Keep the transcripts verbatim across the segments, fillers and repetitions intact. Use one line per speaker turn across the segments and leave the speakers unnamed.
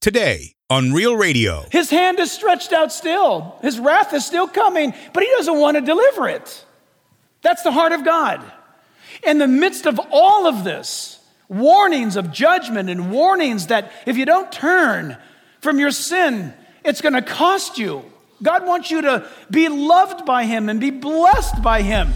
today on Real Radio.
His hand is stretched out still. His wrath is still coming, but he doesn't want to deliver it. That's the heart of God. In the midst of all of this, warnings of judgment and warnings that if you don't turn from your sin, it's going to cost you. God wants you to be loved by him and be blessed by him.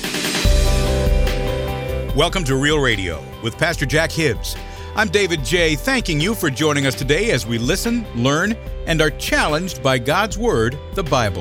Welcome to Real Radio with Pastor Jack Hibbs. I'm David J., thanking you for joining us today as we listen, learn, and are challenged by God's Word, the Bible.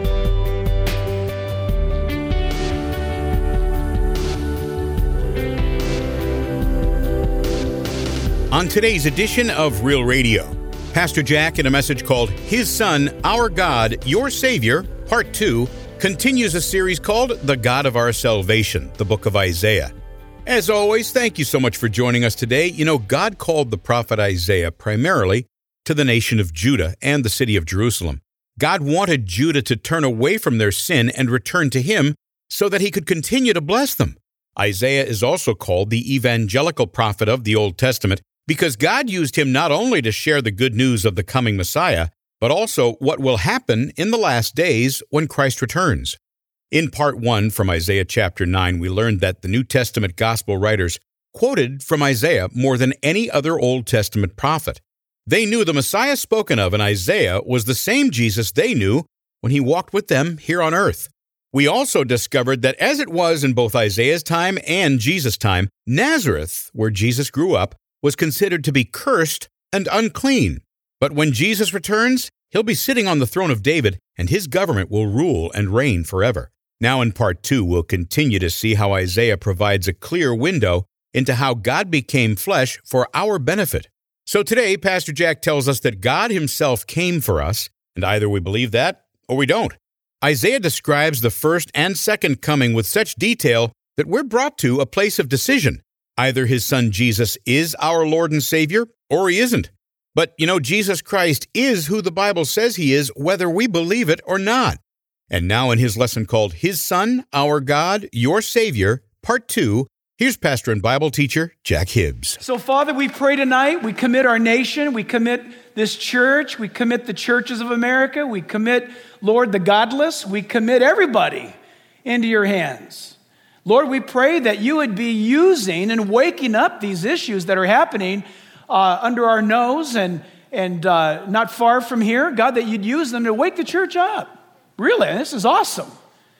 On today's edition of Real Radio, Pastor Jack, in a message called His Son, Our God, Your Savior, Part two, continues a series called The God of Our Salvation, the book of Isaiah. As always, thank you so much for joining us today. You know, God called the prophet Isaiah primarily to the nation of Judah and the city of Jerusalem. God wanted Judah to turn away from their sin and return to him so that he could continue to bless them. Isaiah is also called the evangelical prophet of the Old Testament because God used him not only to share the good news of the coming Messiah, but also what will happen in the last days when Christ returns. In part one from Isaiah chapter nine, we learned that the New Testament gospel writers quoted from Isaiah more than any other Old Testament prophet. They knew the Messiah spoken of in Isaiah was the same Jesus they knew when he walked with them here on earth. We also discovered that as it was in both Isaiah's time and Jesus' time, Nazareth, where Jesus grew up, was considered to be cursed and unclean. But when Jesus returns, he'll be sitting on the throne of David, and his government will rule and reign forever. Now in part two, we'll continue to see how Isaiah provides a clear window into how God became flesh for our benefit. So today, Pastor Jack tells us that God himself came for us, and either we believe that or we don't. Isaiah describes the first and second coming with such detail that we're brought to a place of decision. Either his son Jesus is our Lord and Savior, or he isn't. But, you know, Jesus Christ is who the Bible says he is, whether we believe it or not. And now in his lesson called His Son, Our God, Your Savior, Part two, here's pastor and Bible teacher Jack Hibbs.
So, Father, we pray tonight, we commit our nation, we commit this church, we commit the churches of America, we commit, Lord, the godless, we commit everybody into your hands. Lord, we pray that you would be using and waking up these issues that are happening uh, under our nose and, and uh, not far from here. God, that you'd use them to wake the church up. Really, this is awesome.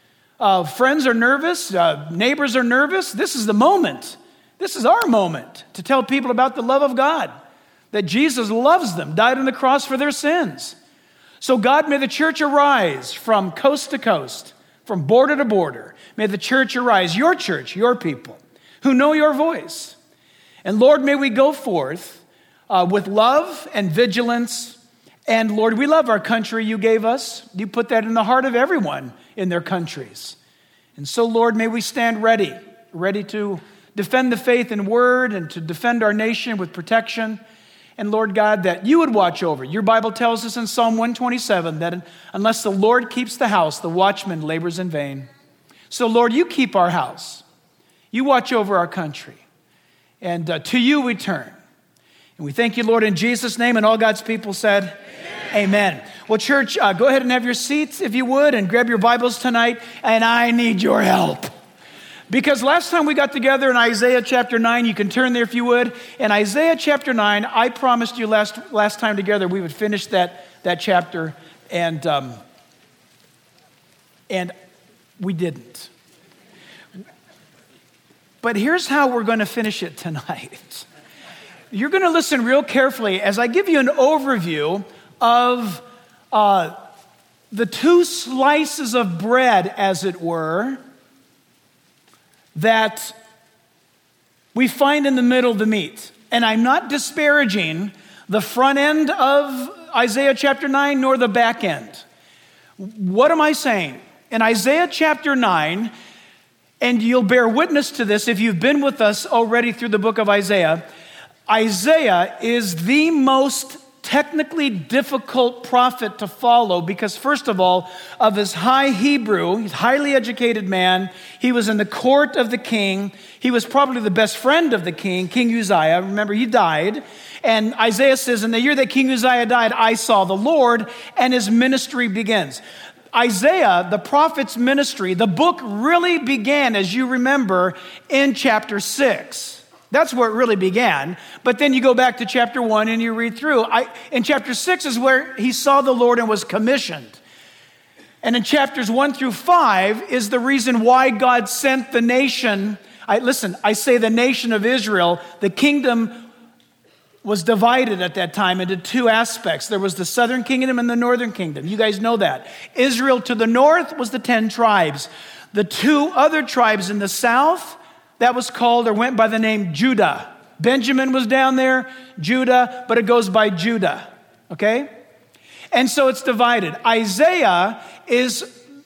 Uh, friends are nervous. Uh, neighbors are nervous. This is the moment. This is our moment to tell people about the love of God, that Jesus loves them, died on the cross for their sins. So God, may the church arise from coast to coast, from border to border. May the church arise, your church, your people, who know your voice. And Lord, may we go forth uh, with love and vigilance. And Lord, we love our country you gave us. You put that in the heart of everyone in their countries. And so, Lord, may we stand ready, ready to defend the faith and word and to defend our nation with protection. And Lord God, that you would watch over. Your Bible tells us in Psalm one twenty-seven that unless the Lord keeps the house, the watchman labors in vain. So, Lord, you keep our house. You watch over our country. And uh, to you we turn. And we thank you, Lord, in Jesus' name. And all God's people said, Amen. Amen. Well, church, uh, go ahead and have your seats, if you would, and grab your Bibles tonight. And I need your help. Because last time we got together in Isaiah chapter nine, you can turn there if you would. In Isaiah chapter nine, I promised you last last time together we would finish that, that chapter. And, um, and we didn't. But here's how we're going to finish it tonight. You're going to listen real carefully as I give you an overview of uh, the two slices of bread, as it were, that we find in the middle of the meat. And I'm not disparaging the front end of Isaiah chapter nine nor the back end. What am I saying? In Isaiah chapter nine, and you'll bear witness to this if you've been with us already through the book of Isaiah, Isaiah is the most technically difficult prophet to follow because, first of all, of his high Hebrew. He's a highly educated man. He was in the court of the king. He was probably the best friend of the king, King Uzziah. Remember, he died. And Isaiah says, in the year that King Uzziah died, I saw the Lord, and his ministry begins. Isaiah, the prophet's ministry, the book really began, as you remember, in chapter six. That's where it really began. But then you go back to chapter one and you read through. I, in chapter six is where he saw the Lord and was commissioned. And in chapters one through five is the reason why God sent the nation. I, listen, I say the nation of Israel. The kingdom was divided at that time into two aspects. There was the southern kingdom and the northern kingdom. You guys know that. Israel to the north was the ten tribes. The two other tribes in the south, that was called or went by the name Judah. Benjamin was down there, Judah, but it goes by Judah, okay? And so it's divided. Isaiah is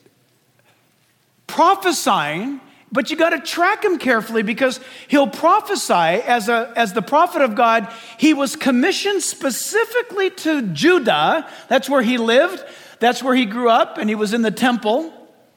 prophesying, but you got to track him carefully because he'll prophesy as a as the prophet of God. He was commissioned specifically to Judah. That's where he lived. That's where he grew up, and he was in the temple.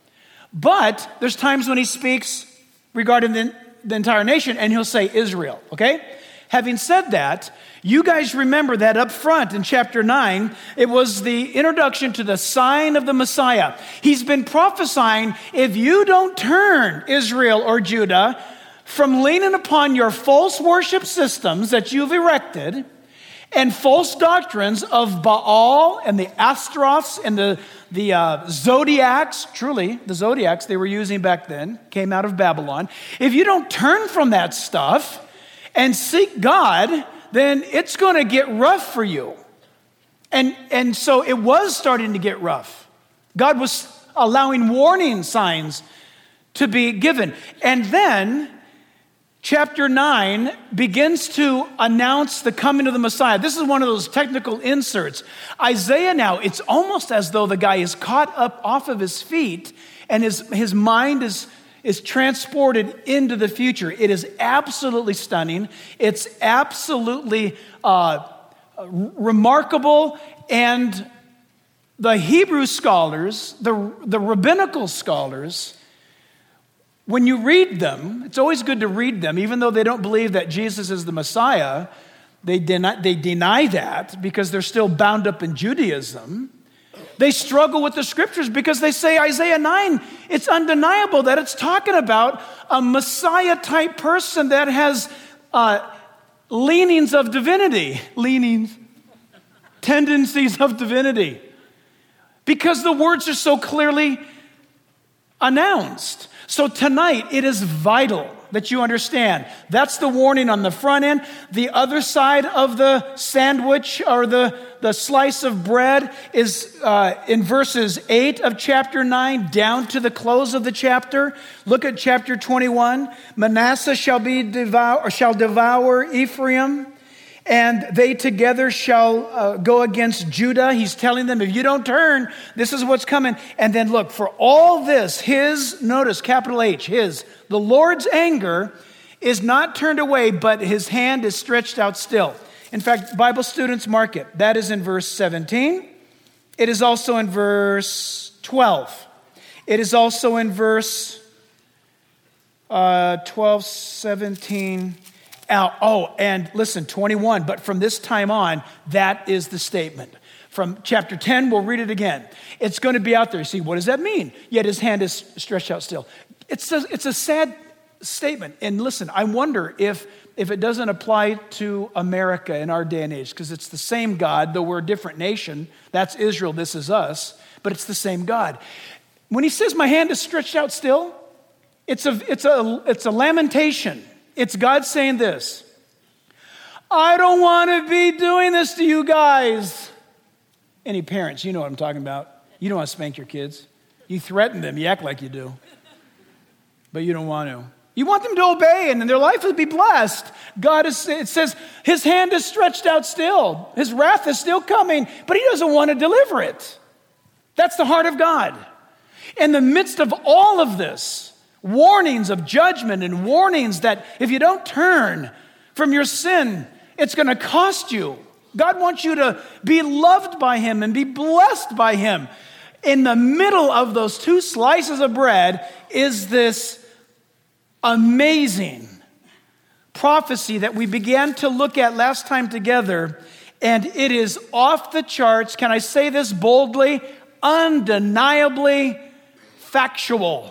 But there's times when he speaks regarding the the entire nation, and he'll say Israel, okay? Having said that, you guys remember that up front in chapter nine, it was the introduction to the sign of the Messiah. He's been prophesying, if you don't turn Israel or Judah from leaning upon your false worship systems that you've erected and false doctrines of Baal and the Astaroths and the, the uh, zodiacs, truly, the zodiacs they were using back then, came out of Babylon. If you don't turn from that stuff and seek God, then it's going to get rough for you. And, and so it was starting to get rough. God was allowing warning signs to be given. And then chapter nine begins to announce the coming of the Messiah. This is one of those technical inserts. Isaiah now, it's almost as though the guy is caught up off of his feet and his, his mind is, is transported into the future. It is absolutely stunning. It's absolutely uh, remarkable. And the Hebrew scholars, the, the rabbinical scholars, when you read them, it's always good to read them, even though they don't believe that Jesus is the Messiah. They deny, they deny that because they're still bound up in Judaism. They struggle with the scriptures because they say Isaiah nine, it's undeniable that it's talking about a Messiah-type person that has uh, leanings of divinity. Leanings. Tendencies of divinity. Because the words are so clearly announced. So tonight, it is vital that you understand. That's the warning on the front end. The other side of the sandwich or the, the slice of bread is uh, in verses eight of chapter nine down to the close of the chapter. Look at chapter twenty-one. Manasseh shall be devour, or shall devour Ephraim, and they together shall uh, go against Judah. He's telling them, if you don't turn, this is what's coming. And then look, for all this, his, notice capital H, his, the Lord's anger is not turned away, but his hand is stretched out still. In fact, Bible students mark it. That is in verse seventeen. It is also in verse twelve. It is also in verse uh, twelve, seventeen. Oh, and listen, twenty-one, but from this time on, that is the statement. From chapter ten, we'll read it again. It's going to be out there. See, what does that mean? Yet his hand is stretched out still. It's a, it's a sad statement. And listen, I wonder if, if it doesn't apply to America in our day and age, because it's the same God, though we're a different nation. That's Israel, this is us, but it's the same God. When he says, my hand is stretched out still, it's a, it's a, it's a lamentation. It's God saying this, I don't want to be doing this to you guys. Any parents, you know what I'm talking about. You don't want to spank your kids. You threaten them. You act like you do. But you don't want to. You want them to obey and then their life will be blessed. God is, it says, his hand is stretched out still. His wrath is still coming, but he doesn't want to deliver it. That's the heart of God. In the midst of all of this, warnings of judgment and warnings that if you don't turn from your sin, it's going to cost you God wants you to be loved by him and be blessed by him. In the middle of those two slices of bread is this amazing prophecy that we began to look at last time together, and it is off the charts. Can I say this boldly? Undeniably factual.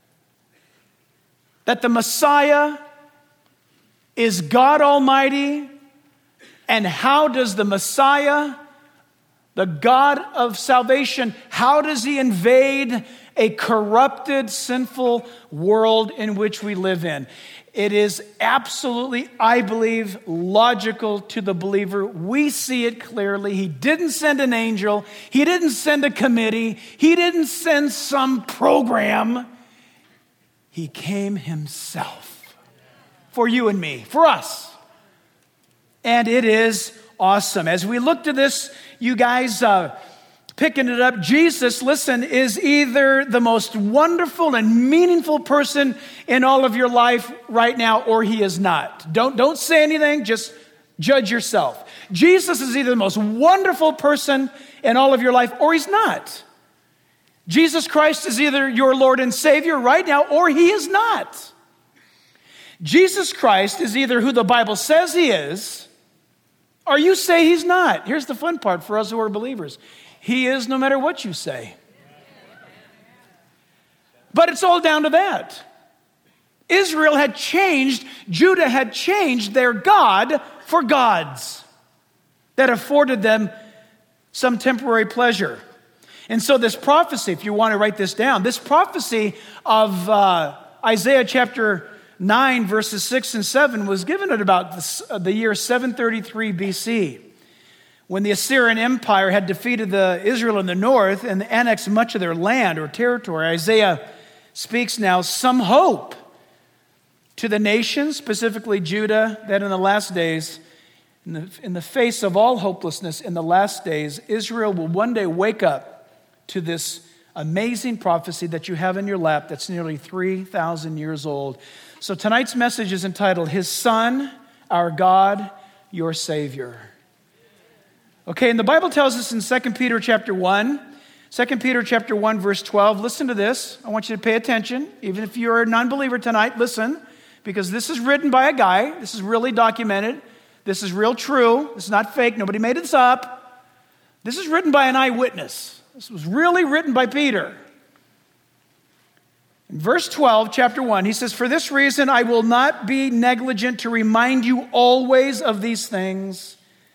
That the Messiah is God Almighty. And how does the Messiah, the God of salvation, how does he invade a corrupted, sinful world in which we live in? It is absolutely, I believe, logical to the believer. We see it clearly. He didn't send an angel. He didn't send a committee. He didn't send some program. He came himself for you and me, for us. And it is awesome. As we look to this, you guys uh, picking it up, Jesus, listen, is either the most wonderful and meaningful person in all of your life right now, or he is not. Don't, don't say anything, just judge yourself. Jesus is either the most wonderful person in all of your life, or he's not. Jesus Christ is either your Lord and Savior right now, or he is not. Jesus Christ is either who the Bible says he is, or you say he's not. Here's the fun part for us who are believers. He is no matter what you say. But it's all down to that. Israel had changed, Judah had changed their God for gods that afforded them some temporary pleasure. And so this prophecy, if you want to write this down, this prophecy of uh, Isaiah chapter nine, verses six and seven was given at about the, the year seven thirty-three B C, when the Assyrian Empire had defeated the Israel in the north and annexed much of their land or territory. Isaiah speaks now some hope to the nation, specifically Judah, that in the last days, in the, in the face of all hopelessness in the last days, Israel will one day wake up to this amazing prophecy that you have in your lap that's nearly three thousand years old. So tonight's message is entitled, His Son, Our God, Your Savior. Okay, and the Bible tells us in Second Peter chapter one, Second Peter chapter one, verse twelve, listen to this. I want you to pay attention. Even if you're a non-believer tonight, listen, because this is written by a guy. This is really documented. This is real true. This is not fake. Nobody made this up. This is written by an eyewitness. This was really written by Peter. In verse twelve, chapter one, he says, For this reason I will not be negligent to remind you always of these things,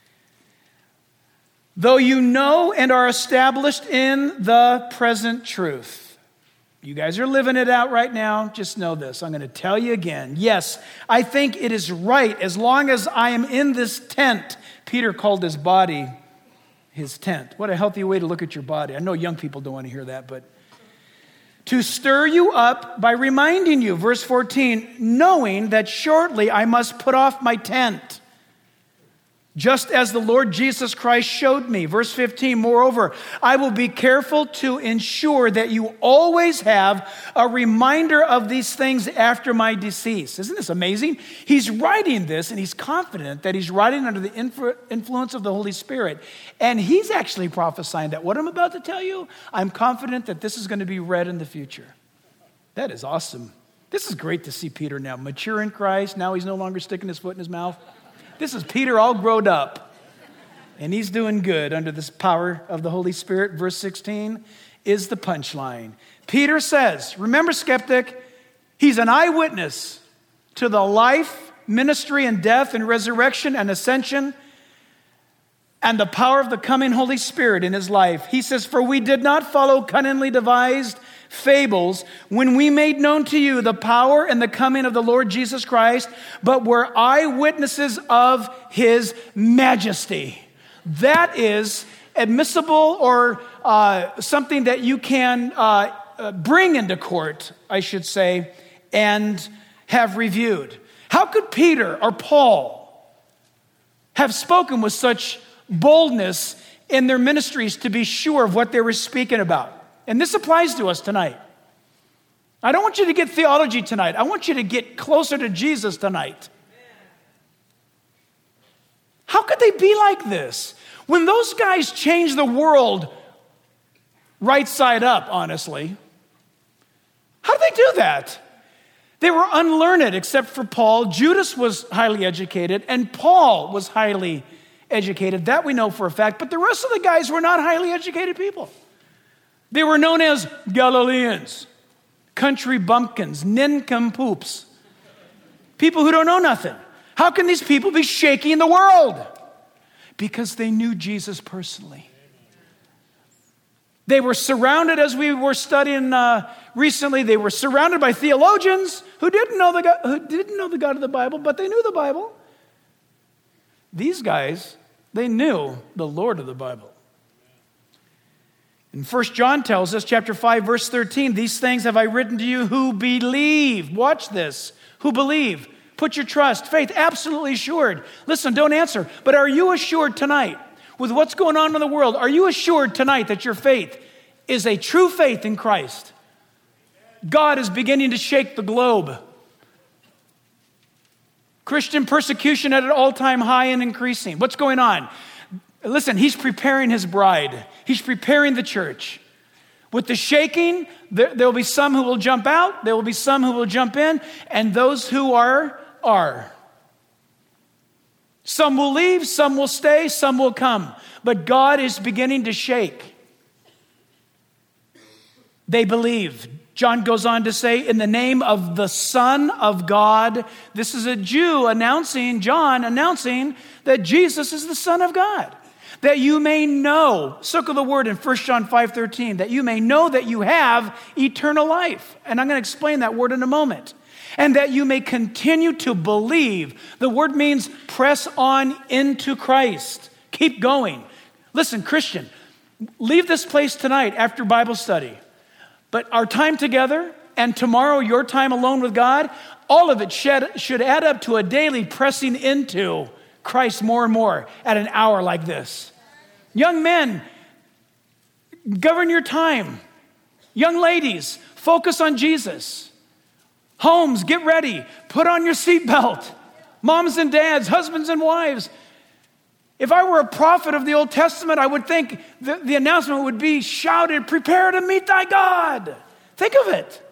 though you know and are established in the present truth. You guys are living it out right now. Just know this. I'm going to tell you again. Yes, I think it is right as long as I am in this tent. Peter called his body his tent. What a healthy way to look at your body. I know young people don't want to hear that, but to stir you up by reminding you, verse fourteen, knowing that shortly I must put off my tent, just as the Lord Jesus Christ showed me. Verse fifteen, moreover, I will be careful to ensure that you always have a reminder of these things after my decease. Isn't this amazing? He's writing this, and he's confident that he's writing under the influ- influence of the Holy Spirit. And he's actually prophesying that what I'm about to tell you, I'm confident that this is going to be read in the future. That is awesome. This is great to see Peter now, mature in Christ. Now he's no longer sticking his foot in his mouth. This is Peter all grown up, and he's doing good under this power of the Holy Spirit. Verse sixteen is the punchline. Peter says, remember, skeptic, he's an eyewitness to the life, ministry, and death, and resurrection, and ascension, and the power of the coming Holy Spirit in his life. He says, for we did not follow cunningly devised fables when we made known to you the power and the coming of the Lord Jesus Christ, but were eyewitnesses of his majesty. That is admissible, or uh, something that you can uh, uh, bring into court, I should say, and have reviewed. How could Peter or Paul have spoken with such boldness in their ministries to be sure of what they were speaking about? And this applies to us tonight. I don't want you to get theology tonight. I want you to get closer to Jesus tonight. How could they be like this? When those guys changed the world right side up, honestly, how did they do that? They were unlearned except for Paul. Judas was highly educated, and Paul was highly educated. That we know for a fact. But the rest of the guys were not highly educated people. They were known as Galileans, country bumpkins, nincompoops, people who don't know nothing. How can these people be shaking the world? Because they knew Jesus personally. They were surrounded, as we were studying uh, recently, they were surrounded by theologians who didn't know the God, who didn't know the God of the Bible, but they knew the Bible. These guys, they knew the Lord of the Bible. And First John tells us, chapter five, verse thirteen, these things have I written to you who believe. Watch this. Who believe. Put your trust, faith, absolutely assured. Listen, don't answer, but are you assured tonight? With what's going on in the world, are you assured tonight that your faith is a true faith in Christ? God is beginning to shake the globe. Christian persecution at an all-time high and increasing. What's going on? Listen, he's preparing his bride. He's preparing the church. With the shaking, there, there will be some who will jump out. There will be some who will jump in. And those who are, are. Some will leave, some will stay, some will come. But God is beginning to shake. They believe. John goes on to say, in the name of the Son of God. This is a Jew announcing, John announcing that Jesus is the Son of God. That you may know, circle the word in First John five thirteen, that you may know that you have eternal life. And I'm going to explain that word in a moment. And that you may continue to believe. The word means press on into Christ. Keep going. Listen, Christian, leave this place tonight after Bible study. But our time together and tomorrow your time alone with God, all of it should, should add up to a daily pressing into Christ more and more at an hour like this. Young men, govern your time. Young ladies, focus on Jesus. Homes, get ready. Put on your seatbelt. Moms and dads, husbands and wives. If I were a prophet of the Old Testament, I would think the, the announcement would be shouted, prepare to meet thy God. Think of it.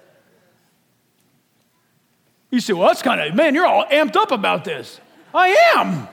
You say, well, that's kind of, man, you're all amped up about this. I am.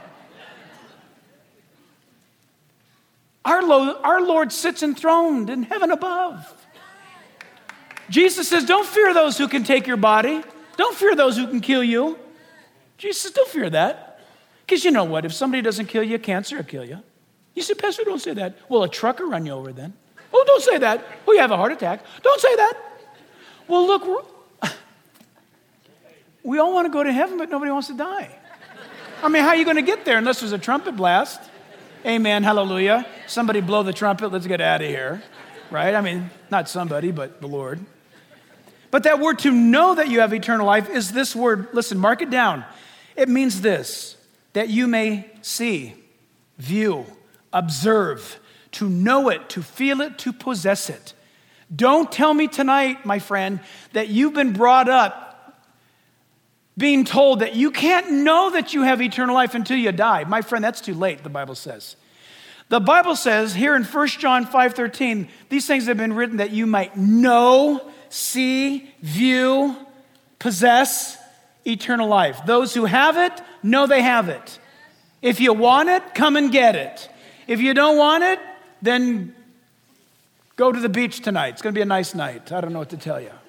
Our Lord, our Lord sits enthroned in heaven above. Jesus says, don't fear those who can take your body. Don't fear those who can kill you. Jesus says, don't fear that. Because you know what? If somebody doesn't kill you, cancer will kill you. You say, Pastor, don't say that. Well, a truck will run you over then. Oh, don't say that. Oh, you have a heart attack. Don't say that. Well, look, we all want to go to heaven, but nobody wants to die. I mean, how are you going to get there unless there's a trumpet blast? Amen, hallelujah. Somebody blow the trumpet, let's get out of here. Right? I mean, not somebody, but the Lord. But that word to know that you have eternal life is this word. Listen, mark it down. It means this, that you may see, view, observe, to know it, to feel it, to possess it. Don't tell me tonight, my friend, that you've been brought up being told that you can't know that you have eternal life until you die. My friend, that's too late, the Bible says. The Bible says here in First John five thirteen, these things have been written that you might know, see, view, possess eternal life. Those who have it, know they have it. If you want it, come and get it. If you don't want it, then go to the beach tonight. It's going to be a nice night. I don't know what to tell you.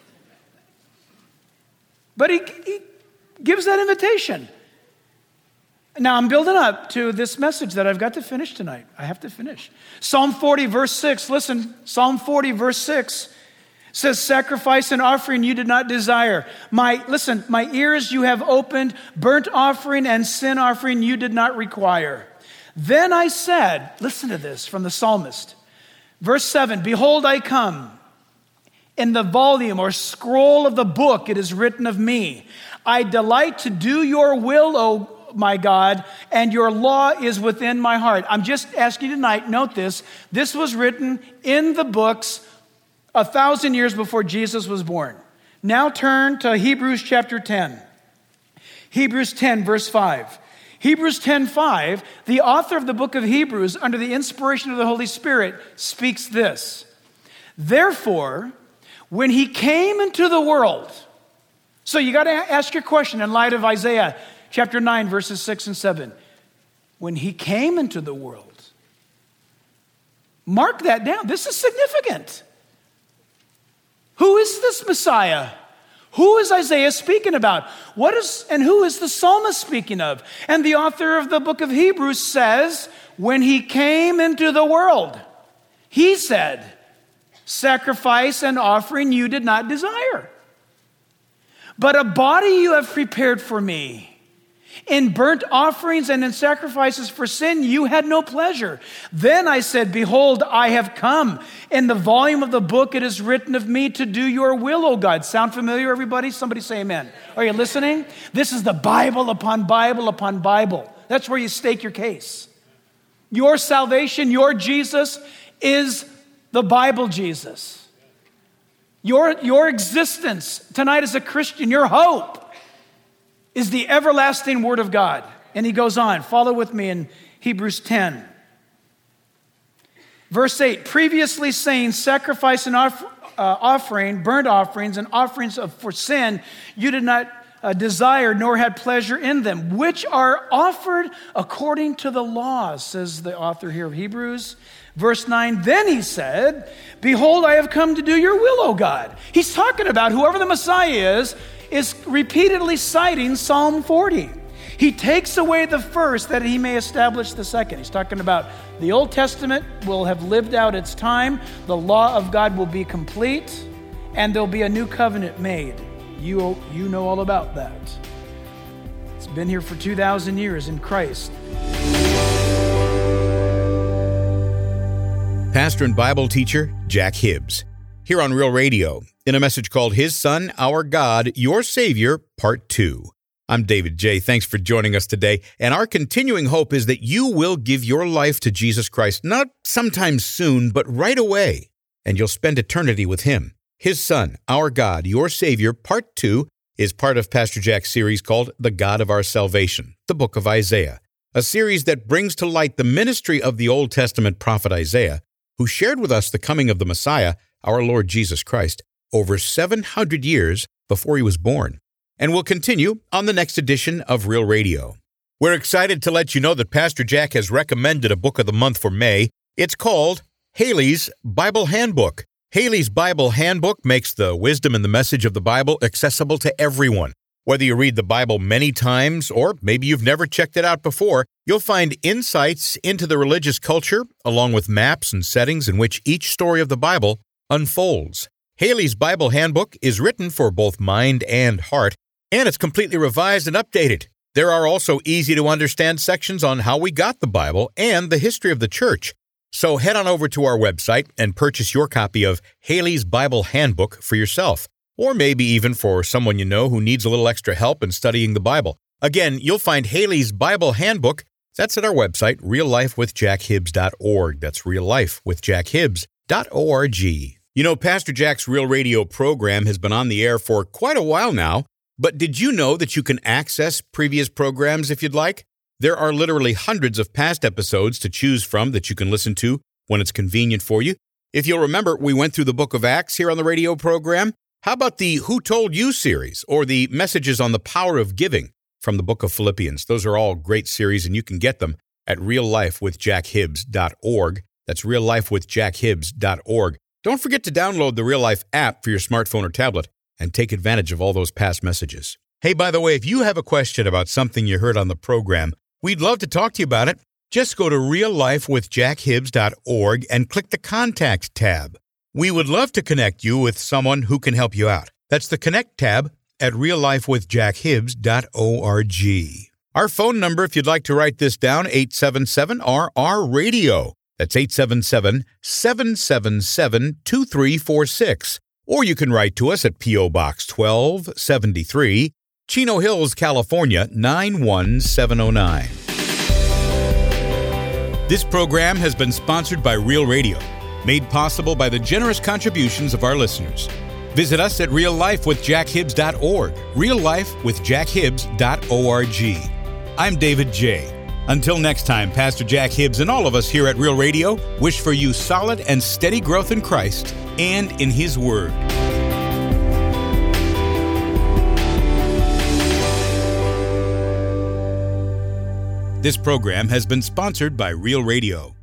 But he, he gives that invitation. Now I'm building up to this message that I've got to finish tonight. I have to finish. Psalm forty, verse six. Listen, Psalm forty, verse six says, sacrifice and offering you did not desire. My, listen, my ears you have opened, burnt offering and sin offering you did not require. Then I said, listen to this from the psalmist. Verse seven, behold, I come. In the volume or scroll of the book, it is written of me. I delight to do your will, O my God, and your law is within my heart. I'm just asking you tonight, note this. This was written in the books a thousand years before Jesus was born. Now turn to Hebrews chapter ten. Hebrews ten, verse five. Hebrews ten five, the author of the book of Hebrews, under the inspiration of the Holy Spirit, speaks this. Therefore, when he came into the world, so you got to ask your question in light of Isaiah chapter nine, verses six and seven. When he came into the world, mark that down. This is significant. Who is this Messiah? Who is Isaiah speaking about? What is, and who is the psalmist speaking of? And the author of the book of Hebrews says, when he came into the world, he said, sacrifice and offering you did not desire, but a body you have prepared for me. In burnt offerings and in sacrifices for sin, you had no pleasure. Then I said, behold, I have come. In the volume of the book, it is written of me to do your will, O God. Sound familiar, everybody? Somebody say amen. Are you listening? This is the Bible upon Bible upon Bible. That's where you stake your case. Your salvation, your Jesus, is the Bible Jesus. Your, your existence tonight as a Christian, your hope, is the everlasting Word of God. And he goes on. Follow with me in Hebrews ten. Verse eight, previously saying, sacrifice and off, uh, offering, burnt offerings and offerings of, for sin, you did not uh, desire nor had pleasure in them, which are offered according to the law, says the author here of Hebrews. Verse nine, then he said, behold, I have come to do your will, O God. He's talking about whoever the Messiah is, is repeatedly citing Psalm forty. He takes away the first that he may establish the second. He's talking about the Old Testament will have lived out its time. The law of God will be complete, and there'll be a new covenant made. You, you know all about that. It's been here for two thousand years in Christ.
Pastor and Bible teacher Jack Hibbs, here on Real Radio, in a message called His Son, Our God, Your Savior, Part two. I'm David J. Thanks for joining us today, and our continuing hope is that you will give your life to Jesus Christ, not sometime soon, but right away, and you'll spend eternity with Him. His Son, Our God, Your Savior, Part two, is part of Pastor Jack's series called The God of Our Salvation, the book of Isaiah, a series that brings to light the ministry of the Old Testament prophet Isaiah, who shared with us the coming of the Messiah, our Lord Jesus Christ, over seven hundred years before he was born. And we'll continue on the next edition of Real Radio. We're excited to let you know that Pastor Jack has recommended a book of the month for May. It's called Haley's Bible Handbook. Haley's Bible Handbook makes the wisdom and the message of the Bible accessible to everyone. Whether you read the Bible many times or maybe you've never checked it out before, you'll find insights into the religious culture along with maps and settings in which each story of the Bible unfolds. Haley's Bible Handbook is written for both mind and heart, and it's completely revised and updated. There are also easy-to-understand sections on how we got the Bible and the history of the church. So head on over to our website and purchase your copy of Haley's Bible Handbook for yourself, or maybe even for someone you know who needs a little extra help in studying the Bible. Again, you'll find Haley's Bible Handbook. That's at our website, real life with jack hibbs dot org. That's real life with jack hibbs dot org. You know, Pastor Jack's Real Radio program has been on the air for quite a while now, but did you know that you can access previous programs if you'd like? There are literally hundreds of past episodes to choose from that you can listen to when it's convenient for you. If you'll remember, we went through the book of Acts here on the radio program. How about the Who Told You series or the messages on the power of giving from the book of Philippians? Those are all great series, and you can get them at real life with jack hibbs dot org. That's real life with jack hibbs dot org. Don't forget to download the Real Life app for your smartphone or tablet and take advantage of all those past messages. Hey, by the way, if you have a question about something you heard on the program, we'd love to talk to you about it. Just go to real life with jack hibbs dot org and click the Contact tab. We would love to connect you with someone who can help you out. That's the Connect tab at real life with jack hibbs dot org. Our phone number, if you'd like to write this down, eight seven seven R R radio. That's eight seven seven, seven seven seven, two three four six. Or you can write to us at P O Box twelve seventy-three, Chino Hills, California, nine one seven oh nine. This program has been sponsored by Real Radio, made possible by the generous contributions of our listeners. Visit us at real life with jack hibbs dot org, real life with jack hibbs dot org. I'm David J. Until next time, Pastor Jack Hibbs and all of us here at Real Radio wish for you solid and steady growth in Christ and in His Word. This program has been sponsored by Real Radio.